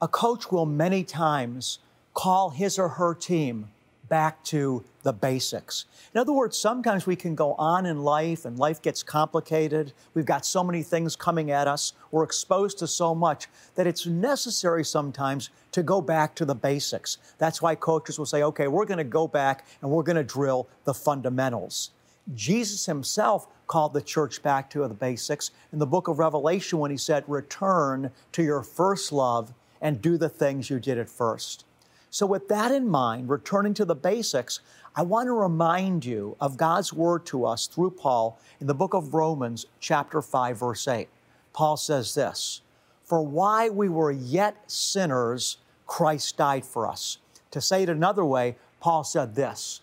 A coach will many times call his or her team back to the basics. In other words, sometimes we can go on in life and life gets complicated. We've got so many things coming at us. We're exposed to so much that it's necessary sometimes to go back to the basics. That's why coaches will say, okay, we're going to go back and we're going to drill the fundamentals. Jesus himself called the church back to the basics in the book of Revelation when he said, return to your first love and do the things you did at first. So with that in mind, returning to the basics, I want to remind you of God's word to us through Paul in the book of Romans, chapter 5, verse 8. Paul says this, for while we were yet sinners, Christ died for us. To say it another way, Paul said this,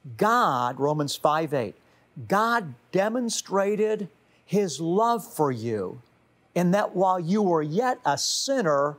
God, Romans 5:8, God demonstrated his love for you in that while you were yet a sinner,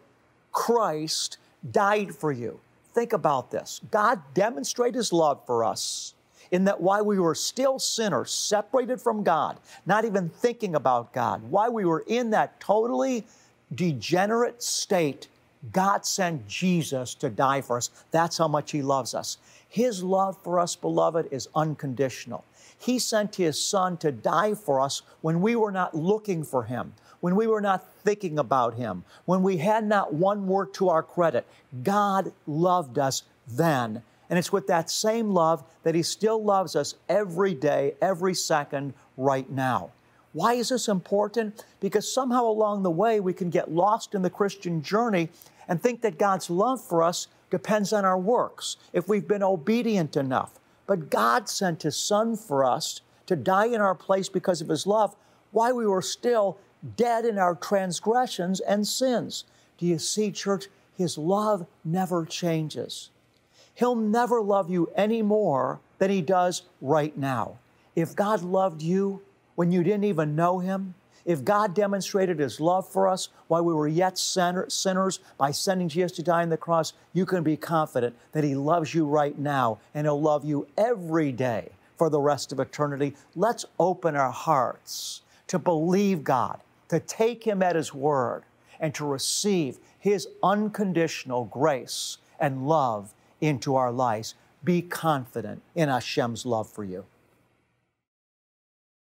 Christ died for you. Think about this. God demonstrated his love for us in that while we were still sinners, separated from God, not even thinking about God, while we were in that totally degenerate state, God sent Jesus to die for us. That's how much he loves us. His love for us, beloved, is unconditional. He sent his Son to die for us when we were not looking for him, when we were not thinking about him, when we had not one word to our credit. God loved us then. And it's with that same love that he still loves us every day, every second, right now. Why is this important? Because somehow along the way we can get lost in the Christian journey and think that God's love for us depends on our works, if we've been obedient enough. But God sent his Son for us to die in our place because of his love while we were still dead in our transgressions and sins. Do you see, church? His love never changes. He'll never love you any more than he does right now. If God loved you when you didn't even know him, if God demonstrated his love for us while we were yet sinners by sending Jesus to die on the cross, you can be confident that he loves you right now and he'll love you every day for the rest of eternity. Let's open our hearts to believe God, to take him at his word, and to receive his unconditional grace and love into our lives. Be confident in Hashem's love for you.